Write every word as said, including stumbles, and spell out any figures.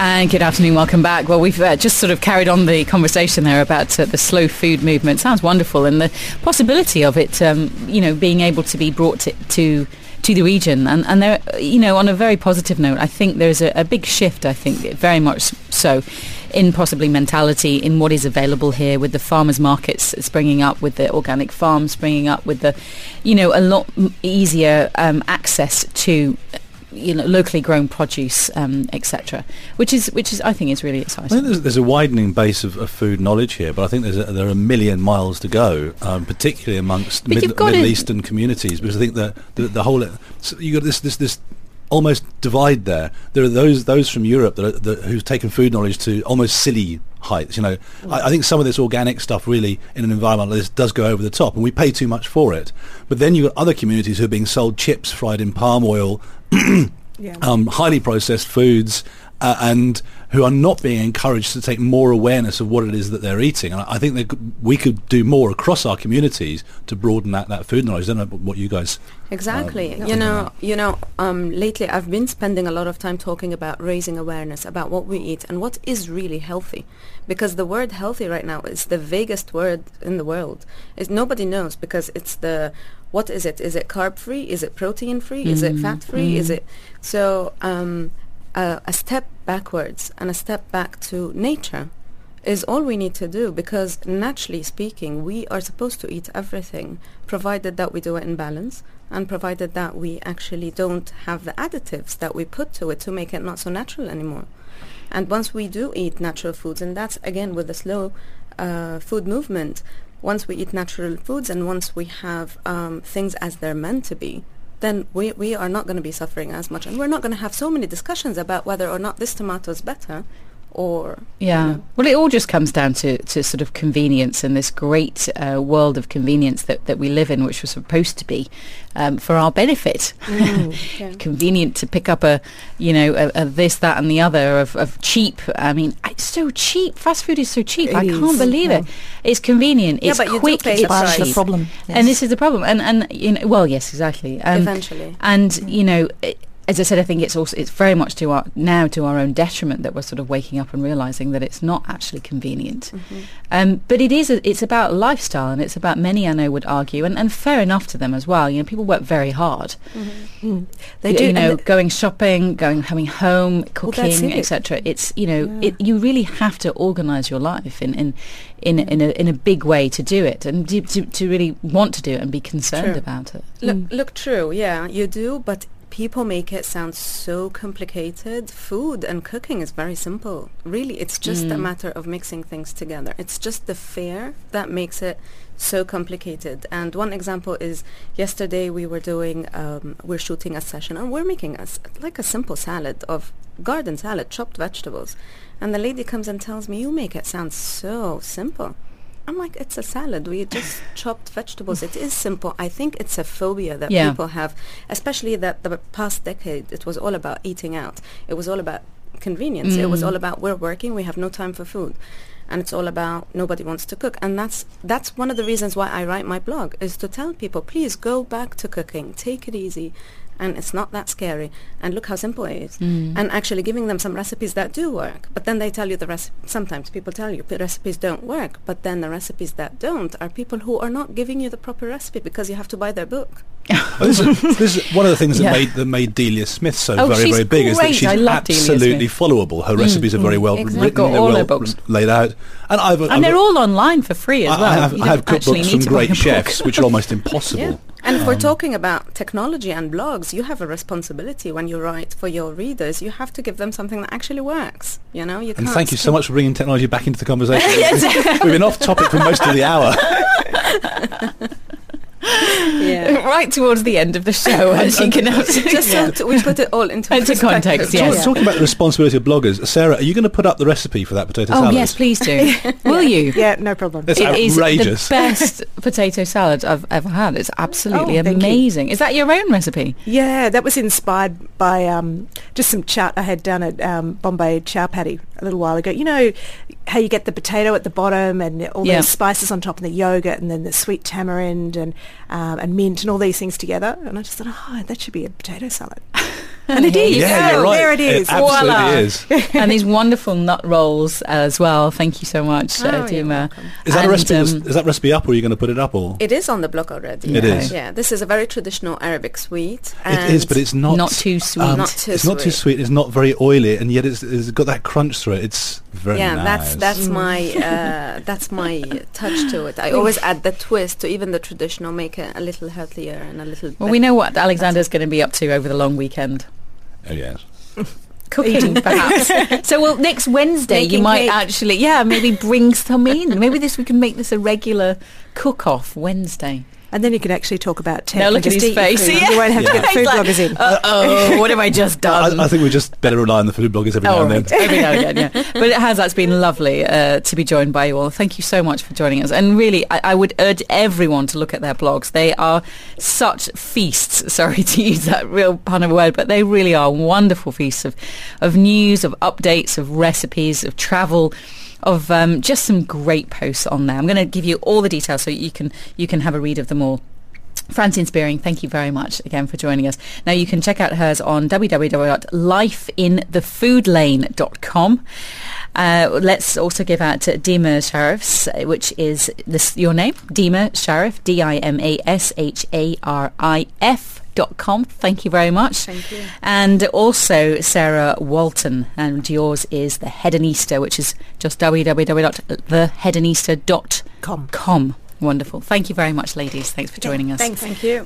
And good afternoon, welcome back. Well, we've uh, just sort of carried on the conversation there about uh, the slow food movement. Sounds wonderful, and the possibility of it, um, you know, being able to be brought to, to to the region. And, and there, you know, on a very positive note, I think there's a, a big shift, I think, very much so, in possibly mentality, in what is available here, with the farmers markets springing up, with the organic farms springing up, with the, you know, a lot easier um, access to, you know, locally grown produce, um, et cetera, which is, which is, I think, is really exciting. I think there's, there's a widening base of, of food knowledge here, but I think there's a, there are a million miles to go, um, particularly amongst mid, Middle to Eastern communities, because I think that the, the whole, so you got this this this almost divide there. There are those those from Europe that, are, that who've taken food knowledge to almost silly heights. You know, mm. I, I think some of this organic stuff really, in an environment like this, does go over the top, and we pay too much for it. But then you've got other communities who are being sold chips fried in palm oil, yeah. um, highly processed foods, uh, and who are not being encouraged to take more awareness of what it is that they're eating. And I, I think that we could do more across our communities to broaden that, that food knowledge. I don't know what you guys... Exactly. Um, you know, you know. Um, lately, I've been spending a lot of time talking about raising awareness about what we eat and what is really healthy, because the word healthy right now is the vaguest word in the world. It's, nobody knows, because it's the, what is it? Is it carb free? Is it protein free? Mm. Is it fat free? Mm. Is it so? Um, uh, a step backwards and a step back to nature is all we need to do, because naturally speaking, we are supposed to eat everything, provided that we do it in balance, and provided that we actually don't have the additives that we put to it to make it not so natural anymore. And once we do eat natural foods, and that's again with the slow uh, food movement, once we eat natural foods and once we have um, things as they're meant to be, then we, we are not going to be suffering as much, and we're not going to have so many discussions about whether or not this tomato is better. Or yeah, you know. Well, it all just comes down to, to sort of convenience, and this great uh, world of convenience that, that we live in, which was supposed to be um, for our benefit. Mm, yeah. Convenient to pick up a, you know, a, a this, that, and the other of, of cheap. I mean, it's so cheap. Fast food is so cheap. It I is. can't believe yeah. it. It's convenient. Yeah, it's but quick. You do pay it's the cheap. problem, yes. And this is the problem. And and you know, well, yes, exactly. Um, Eventually, and mm. you know. It, As I said, I think it's also it's very much to our now to our own detriment that we're sort of waking up and realising that it's not actually convenient. Mm-hmm. Um, but it is a, it's about lifestyle, and it's about, many I know would argue, and, and fair enough to them as well. You know, people work very hard. Mm-hmm. Mm. They you, do. You know, going shopping, going coming home, cooking, well, et cetera. It's you know, yeah. it, you really have to organise your life in in in, in a in a big way to do it, and to to, to really want to do it and be concerned true. about it. Look, Mm. look, true. Yeah, you do, but people make it sound so complicated. Food and cooking is very simple. Really, it's just mm. a matter of mixing things together. It's just the fear that makes it so complicated. And one example is, yesterday we were doing, um, we're shooting a session, and we're making a, like a simple salad of garden salad, chopped vegetables. And the lady comes and tells me, you make it sound so simple. I'm like, it's a salad. We just chopped vegetables. It is simple. I think it's a phobia that yeah. people have, especially that the past decade, it was all about eating out. It was all about convenience. Mm. It was all about, we're working, we have no time for food. And it's all about, nobody wants to cook. And that's that's one of the reasons why I write my blog, is to tell people, please go back to cooking. Take it easy. And it's not that scary. And look how simple it is. Mm. And actually giving them some recipes that do work. But then they tell you the recipe. Sometimes people tell you the recipes don't work. But then the recipes that don't are people who are not giving you the proper recipe because you have to buy their book. Well, this, is, this is one of the things that yeah. made that made Delia Smith so oh, very, very big, great. is that she's absolutely followable. Her mm. recipes are very well exactly. written, got they're all well her books. laid out. And, I've, and I've, they're all online for free as I, well. I have, You I have don't actually cookbooks need from to buy great a book. chefs, which are almost impossible. Yeah. And if um, we're talking about technology and blogs, you have a responsibility when you write for your readers. You have to give them something that actually works. You know, you and can't thank you so skip- much for bringing technology back into the conversation. We've been off topic for most of the hour. Yeah. Right towards the end of the show, as you can have just yeah. so to, we put it all into, into context. Yeah. Yes. Talking about the responsibility of bloggers, Sarah, are you going to put up the recipe for that potato Oh salad? yes, please do. Will you? Yeah, no problem. It's It is outrageous. the best potato salad I've ever had. It's absolutely Oh, thank you. amazing. Is that your own recipe? Yeah, that was inspired by um, just some chow I had done at um, Bombay Chow Paddy a little while ago. You know how you get the potato at the bottom and all Yeah. those spices on top and the yogurt and then the sweet tamarind and um, and mint and all these things together. And I just thought, oh, that should be a potato salad. And it is. Yeah, you're right. There it is. It absolutely Voila. is. And these wonderful nut rolls as well. Thank you so much, Oh, uh, you're Dima. welcome. Is that And, a recipe? um, is, is that recipe up, or are you going to put it up? Or It is on the blog already. It yeah. is. Yeah, this is a very traditional Arabic sweet. it is, but it's not Not too sweet. um, Not too it's not too sweet. sweet. It's not very oily, and yet it's, it's got that crunch through it. It's very yeah, nice. that's that's my uh, that's my touch to it. I always add the twist to even the traditional, make it a little healthier and a little. Well, we know what Alexander's going to be up to over the long weekend. Oh yes. Cooking, perhaps. So, well, next Wednesday you Making might cake. actually, yeah, maybe bring some in. Maybe this we can make this a regular cook-off Wednesday. And then you can actually talk about tech. Now and look at just his eat your face. food. Yeah. You won't have to Yeah. get the food He's like, bloggers in. Uh oh, what have I just done? I, I think we just better rely on the food bloggers every Oh, now and right. then. Every now and again, yeah. But it has, that's been lovely uh, to be joined by you all. Thank you so much for joining us. And really, I, I would urge everyone to look at their blogs. They are such feasts. Sorry to use that real pun of a word, but they really are wonderful feasts of, of news, of updates, of recipes, of travel, of um, just some great posts on there. I'm going to give you all the details so you can you can have a read of them all. Francine Spearing, thank you very much again for joining us. Now you can check out hers on w w w dot life in the food lane dot com. Uh, let's also give out to Dima Sharif's, uh, which is this your name, Dima Sharif, D I M A S H A R I F dot com. Thank you very much. Thank you. And also Sarah Walton, and yours is The Hedonista, which is just w w w dot the hedonista dot com. Wonderful. Thank you very much, ladies. Thanks for joining us. Thanks. Thank you.